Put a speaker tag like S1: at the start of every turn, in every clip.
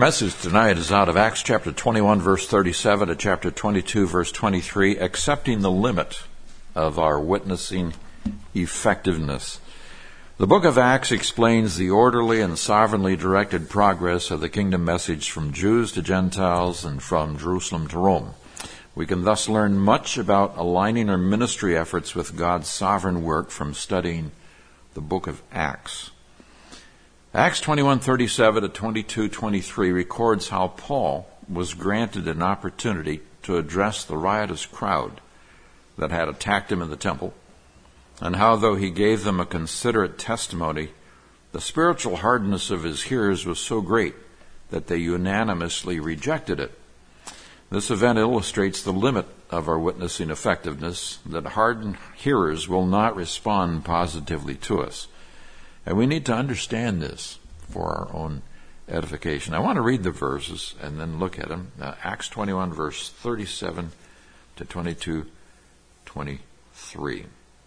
S1: Message tonight is out of Acts chapter 21, verse 37 to chapter 22, verse 23, accepting the limit of our witnessing effectiveness. The book of Acts explains the orderly and sovereignly directed progress of the kingdom message from Jews to Gentiles and from Jerusalem to Rome. We can thus learn much about aligning our ministry efforts with God's sovereign work from studying the book of Acts. Acts 21:37 to 22:23 records how Paul was granted an opportunity to address the riotous crowd that had attacked him in the temple, and how, though he gave them a considerate testimony, the spiritual hardness of his hearers was so great that they unanimously rejected it. This event illustrates the limit of our witnessing effectiveness, that hardened hearers will not respond positively to us. And we need to understand this for our own edification. I want to read the verses and then look at them. Acts 21, verse 37 to 22:23.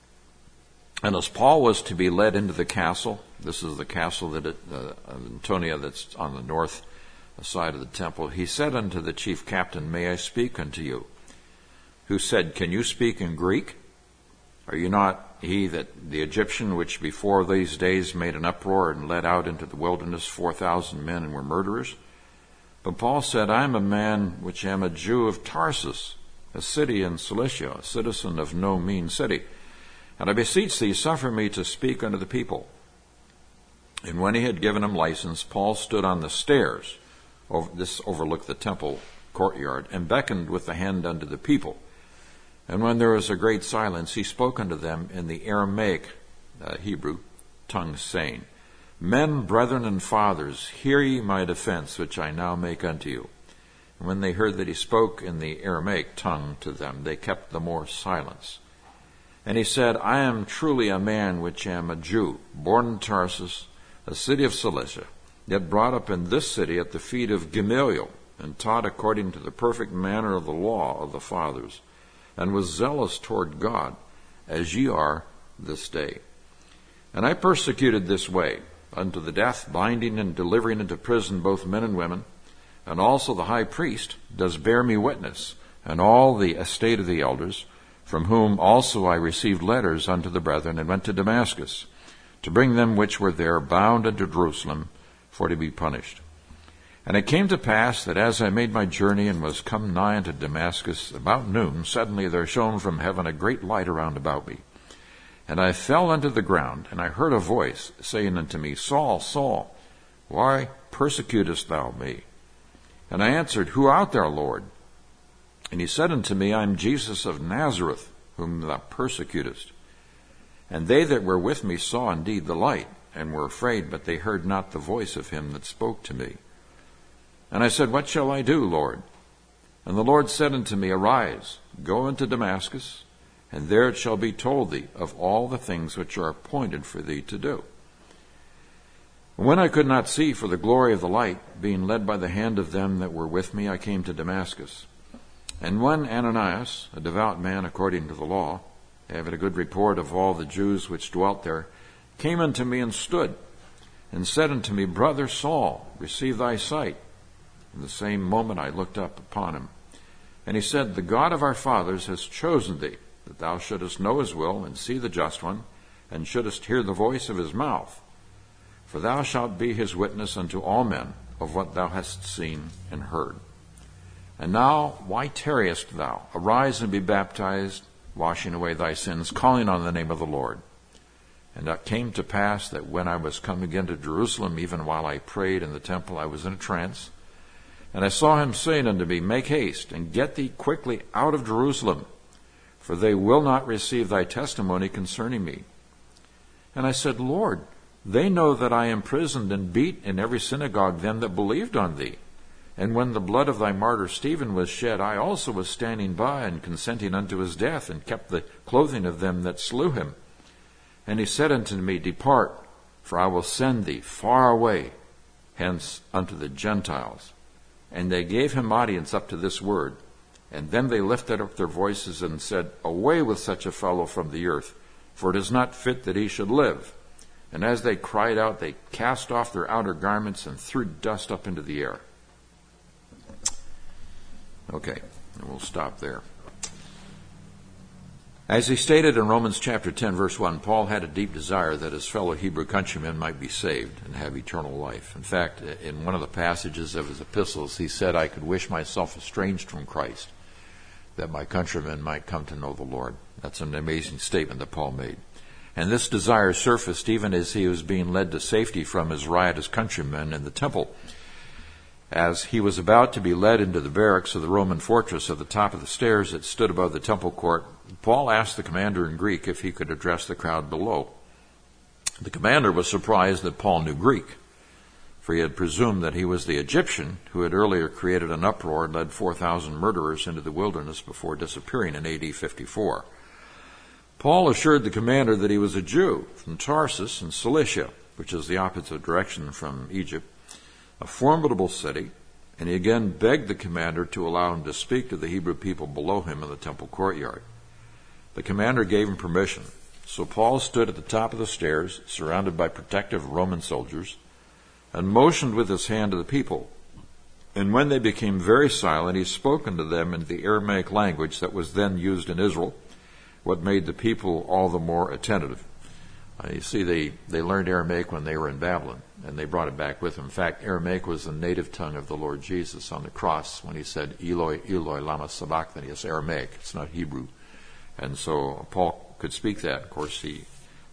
S1: And as Paul was to be led into the castle, this is the castle of Antonia that's on the north side of the temple, he said unto the chief captain, May I speak unto you? Who said, Can you speak in Greek? Are you not he that the Egyptian which before these days made an uproar and led out into the wilderness 4,000 men and were murderers? But Paul said, I am a man which am a Jew of Tarsus, a city in Cilicia, a citizen of no mean city. And I beseech thee, suffer me to speak unto the people. And when he had given him license, Paul stood on the stairs, this overlooked the temple courtyard, and beckoned with the hand unto the people. And when there was a great silence, he spoke unto them in the Aramaic, Hebrew tongue, saying, Men, brethren, and fathers, hear ye my defense, which I now make unto you. And when they heard that he spoke in the Aramaic tongue to them, they kept the more silence. And he said, I am truly a man which am a Jew, born in Tarsus, a city of Cilicia, yet brought up in this city at the feet of Gamaliel, and taught according to the perfect manner of the law of the fathers, and was zealous toward God, as ye are this day. And I persecuted this way, unto the death, binding and delivering into prison both men and women, and also the high priest does bear me witness, and all the estate of the elders, from whom also I received letters unto the brethren, and went to Damascus, to bring them which were there bound unto Jerusalem, for to be punished. And it came to pass that as I made my journey and was come nigh unto Damascus, about noon, suddenly there shone from heaven a great light around about me. And I fell unto the ground, and I heard a voice saying unto me, Saul, Saul, why persecutest thou me? And I answered, Who art thou, Lord? And he said unto me, I am Jesus of Nazareth, whom thou persecutest. And they that were with me saw indeed the light, and were afraid, but they heard not the voice of him that spoke to me. And I said, What shall I do, Lord? And the Lord said unto me, Arise, go into Damascus, and there it shall be told thee of all the things which are appointed for thee to do. And when I could not see for the glory of the light, being led by the hand of them that were with me, I came to Damascus. And when Ananias, a devout man according to the law, having a good report of all the Jews which dwelt there, came unto me and stood, and said unto me, Brother Saul, receive thy sight. In the same moment I looked up upon him. And he said, The God of our fathers has chosen thee, that thou shouldest know his will, and see the just one, and shouldest hear the voice of his mouth. For thou shalt be his witness unto all men of what thou hast seen and heard. And now, why tarriest thou? Arise and be baptized, washing away thy sins, calling on the name of the Lord. And it came to pass that when I was come again to Jerusalem, even while I prayed in the temple, I was in a trance. And I saw him saying unto me, Make haste, and get thee quickly out of Jerusalem, for they will not receive thy testimony concerning me. And I said, Lord, they know that I imprisoned and beat in every synagogue them that believed on thee. And when the blood of thy martyr Stephen was shed, I also was standing by, and consenting unto his death, and kept the clothing of them that slew him. And he said unto me, Depart, for I will send thee far away hence unto the Gentiles. And they gave him audience up to this word. And then they lifted up their voices and said, Away with such a fellow from the earth, for it is not fit that he should live. And as they cried out, they cast off their outer garments and threw dust up into the air. Okay, and we'll stop there. As he stated in Romans chapter 10, verse 1, Paul had a deep desire that his fellow Hebrew countrymen might be saved and have eternal life. In fact, in one of the passages of his epistles, he said, I could wish myself estranged from Christ, that my countrymen might come to know the Lord. That's an amazing statement that Paul made. And this desire surfaced even as he was being led to safety from his riotous countrymen in the temple. As he was about to be led into the barracks of the Roman fortress at the top of the stairs that stood above the temple court, Paul asked the commander in Greek if he could address the crowd below. The commander was surprised that Paul knew Greek, for he had presumed that he was the Egyptian who had earlier created an uproar and led 4,000 murderers into the wilderness before disappearing in AD 54. Paul assured the commander that he was a Jew from Tarsus in Cilicia, which is the opposite direction from Egypt, a formidable city, and he again begged the commander to allow him to speak to the Hebrew people below him in the temple courtyard. The commander gave him permission, so Paul stood at the top of the stairs, surrounded by protective Roman soldiers, and motioned with his hand to the people. And when they became very silent, he spoke unto them in the Aramaic language that was then used in Israel, what made the people all the more attentive. You see, they learned Aramaic when they were in Babylon, and they brought it back with them. In fact, Aramaic was the native tongue of the Lord Jesus on the cross when he said, Eloi, Eloi, lama sabachthani. It's Aramaic. It's not Hebrew. And so Paul could speak that. Of course, he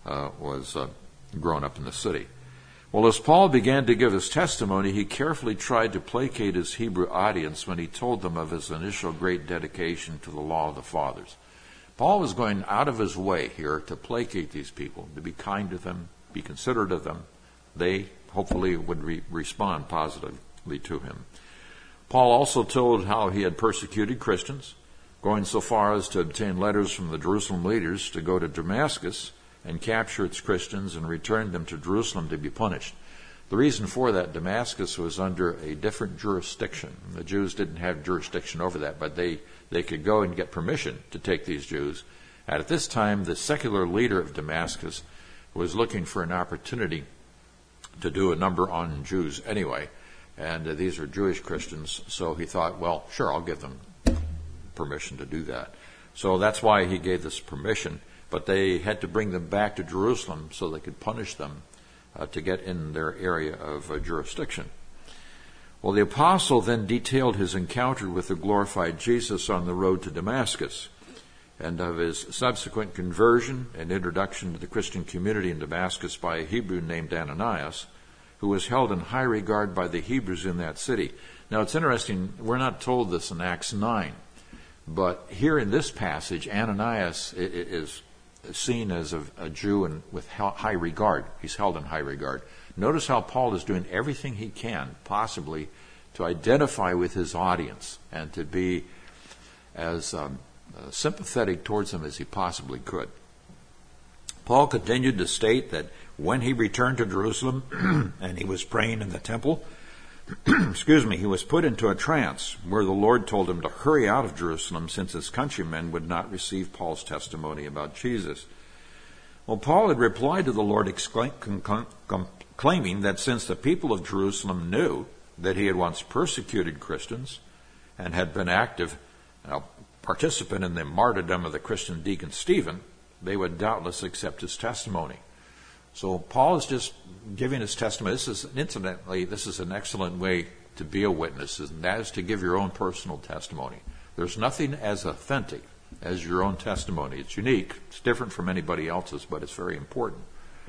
S1: was grown up in the city. Well, as Paul began to give his testimony, he carefully tried to placate his Hebrew audience when he told them of his initial great dedication to the law of the fathers. Paul was going out of his way here to placate these people, to be kind to them, be considerate of them. They hopefully would respond positively to him. Paul also told how he had persecuted Christians, going so far as to obtain letters from the Jerusalem leaders to go to Damascus and capture its Christians and return them to Jerusalem to be punished. The reason for that, Damascus was under a different jurisdiction. The Jews didn't have jurisdiction over that, but they could go and get permission to take these Jews. And at this time, the secular leader of Damascus was looking for an opportunity to do a number on Jews anyway. And these are Jewish Christians, so he thought, well, sure, I'll give them permission to do that. So that's why he gave this permission. But they had to bring them back to Jerusalem so they could punish them to get in their area of jurisdiction. Well, the apostle then detailed his encounter with the glorified Jesus on the road to Damascus, and of his subsequent conversion and introduction to the Christian community in Damascus by a Hebrew named Ananias, who was held in high regard by the Hebrews in that city. Now, it's interesting, we're not told this in Acts 9, but here in this passage, Ananias is seen as a Jew and with high regard. He's held in high regard. Notice how Paul is doing everything he can, possibly, to identify with his audience and to be as sympathetic towards them as he possibly could. Paul continued to state that when he returned to Jerusalem and he was praying in the temple, he was put into a trance where the Lord told him to hurry out of Jerusalem since his countrymen would not receive Paul's testimony about Jesus. Well, Paul had replied to the Lord claiming that since the people of Jerusalem knew that he had once persecuted Christians and had been active participant in the martyrdom of the Christian deacon Stephen, they would doubtless accept his testimony. So Paul is just giving his testimony. This is an excellent way to be a witness, and that is to give your own personal testimony. There's nothing as authentic as your own testimony. It's unique. It's different from anybody else's, but it's very important.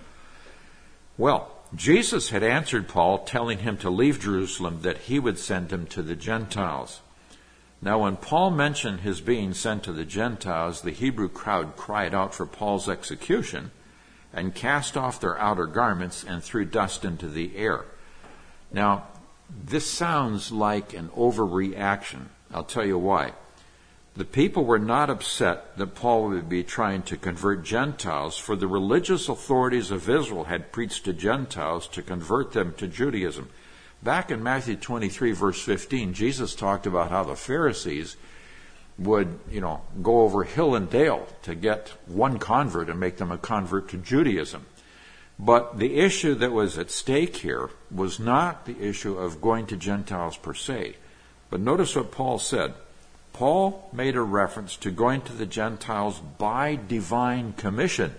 S1: Well, Jesus had answered Paul, telling him to leave Jerusalem, that he would send him to the Gentiles. Now, when Paul mentioned his being sent to the Gentiles, the Hebrew crowd cried out for Paul's execution and cast off their outer garments and threw dust into the air. Now, this sounds like an overreaction. I'll tell you why. The people were not upset that Paul would be trying to convert Gentiles, for the religious authorities of Israel had preached to Gentiles to convert them to Judaism. Back in Matthew 23, verse 15, Jesus talked about how the Pharisees would, go over hill and dale to get one convert and make them a convert to Judaism. But the issue that was at stake here was not the issue of going to Gentiles per se. But notice what Paul said. Paul made a reference to going to the Gentiles by divine commission.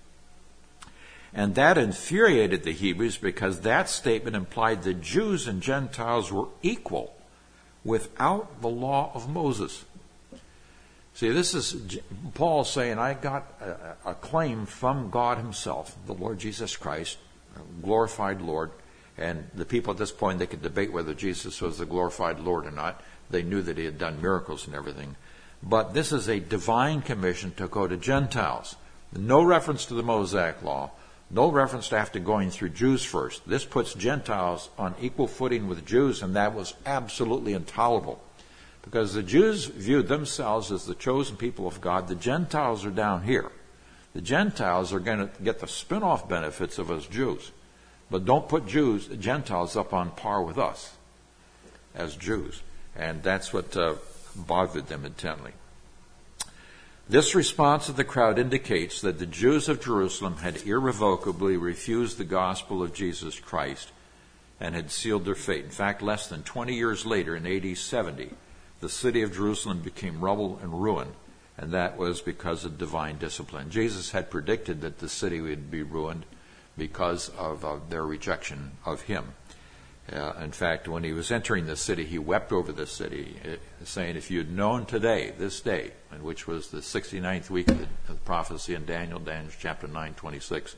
S1: And that infuriated the Hebrews because that statement implied the Jews and Gentiles were equal without the law of Moses. See, this is Paul saying, I got a claim from God himself, the Lord Jesus Christ, glorified Lord. And the people at this point, they could debate whether Jesus was the glorified Lord or not. They knew that he had done miracles and everything. But this is a divine commission to go to Gentiles. No reference to the Mosaic law. No reference to after going through Jews first. This puts Gentiles on equal footing with Jews, and that was absolutely intolerable. Because the Jews viewed themselves as the chosen people of God. The Gentiles are down here. The Gentiles are going to get the spin-off benefits of us Jews. But don't put Gentiles up on par with us as Jews. And that's what bothered them intently. This response of the crowd indicates that the Jews of Jerusalem had irrevocably refused the gospel of Jesus Christ and had sealed their fate. In fact, less than 20 years later, in AD 70, the city of Jerusalem became rubble and ruin, and that was because of divine discipline. Jesus had predicted that the city would be ruined because of their rejection of him. In fact, when he was entering the city, he wept over the city, saying, if you had known today, this day, which was the 69th week of the prophecy in Daniel chapter 9:26,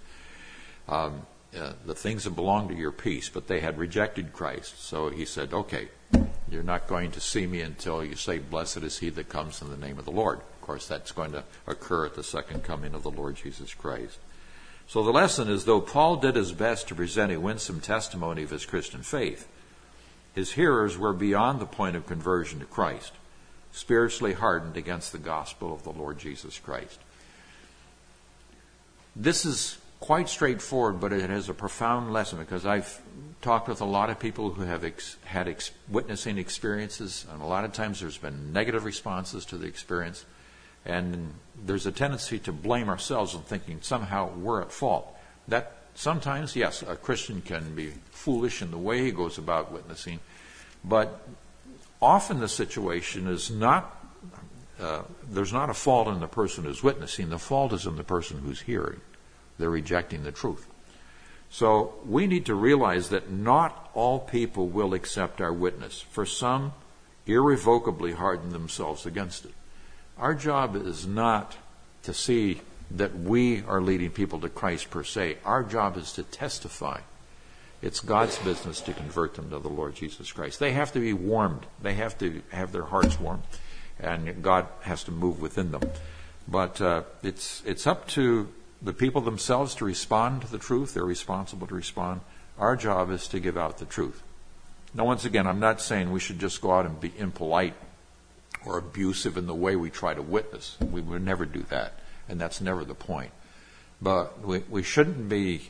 S1: the things that belong to your peace, but they had rejected Christ. So he said, okay, you're not going to see me until you say, blessed is he that comes in the name of the Lord. Of course, that's going to occur at the second coming of the Lord Jesus Christ. So the lesson is, though Paul did his best to present a winsome testimony of his Christian faith, his hearers were beyond the point of conversion to Christ, spiritually hardened against the gospel of the Lord Jesus Christ. This is quite straightforward, but it has a profound lesson, because I've talked with a lot of people who have had witnessing experiences, and a lot of times there's been negative responses to the experience. And there's a tendency to blame ourselves and thinking somehow we're at fault. That sometimes, yes, a Christian can be foolish in the way he goes about witnessing, but often the situation is not, there's not a fault in the person who's witnessing. The fault is in the person who's hearing. They're rejecting the truth. So we need to realize that not all people will accept our witness. For some, irrevocably harden themselves against it. Our job is not to see that we are leading people to Christ per se. Our job is to testify. It's God's business to convert them to the Lord Jesus Christ. They have to be warmed. They have to have their hearts warmed. And God has to move within them. But it's up to the people themselves to respond to the truth. They're responsible to respond. Our job is to give out the truth. Now, once again, I'm not saying we should just go out and be impolite or abusive in the way we try to witness. We would never do that, and that's never the point. But we shouldn't be,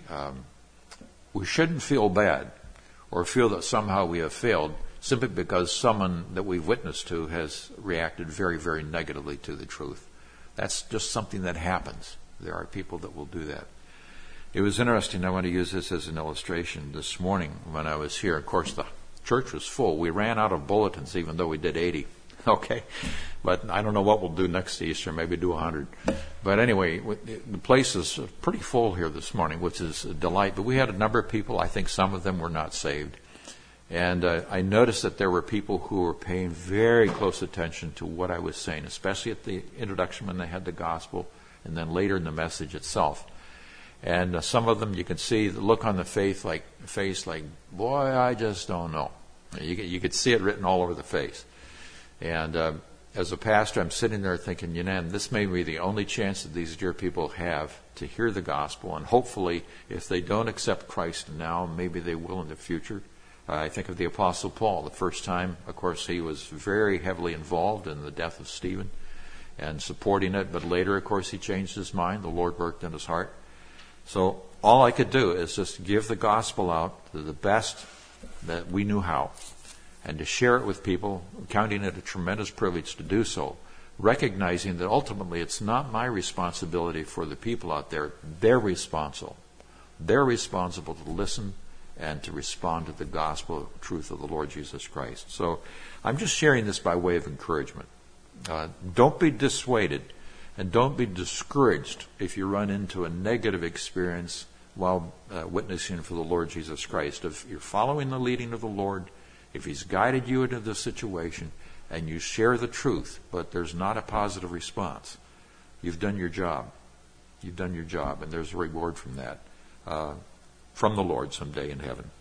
S1: we shouldn't feel bad or feel that somehow we have failed simply because someone that we've witnessed to has reacted very, very negatively to the truth. That's just something that happens. There are people that will do that. It was interesting. I want to use this as an illustration. This morning when I was here, of course, the church was full. We ran out of bulletins, even though we did 80. Okay, but I don't know what we'll do next Easter, maybe do 100. But anyway, the place is pretty full here this morning, which is a delight. But we had a number of people, I think some of them were not saved. And I noticed that there were people who were paying very close attention to what I was saying, especially at the introduction when they had the gospel, and then later in the message itself. And some of them, you could see the look on the face like, boy, I just don't know. You could see it written all over the face. And as a pastor, I'm sitting there thinking, this may be the only chance that these dear people have to hear the gospel. And hopefully, if they don't accept Christ now, maybe they will in the future. I think of the Apostle Paul. The first time, of course, he was very heavily involved in the death of Stephen and supporting it. But later, of course, he changed his mind. The Lord worked in his heart. So all I could do is just give the gospel out to the best that we knew how, and to share it with people, counting it a tremendous privilege to do so, recognizing that ultimately it's not my responsibility for the people out there. They're responsible. They're responsible to listen and to respond to the gospel truth of the Lord Jesus Christ. So I'm just sharing this by way of encouragement. Don't be dissuaded and don't be discouraged if you run into a negative experience while witnessing for the Lord Jesus Christ. If you're following the leading of the Lord, if He's guided you into this situation, and you share the truth, but there's not a positive response, you've done your job. You've done your job, and there's a reward from that, from the Lord someday in heaven.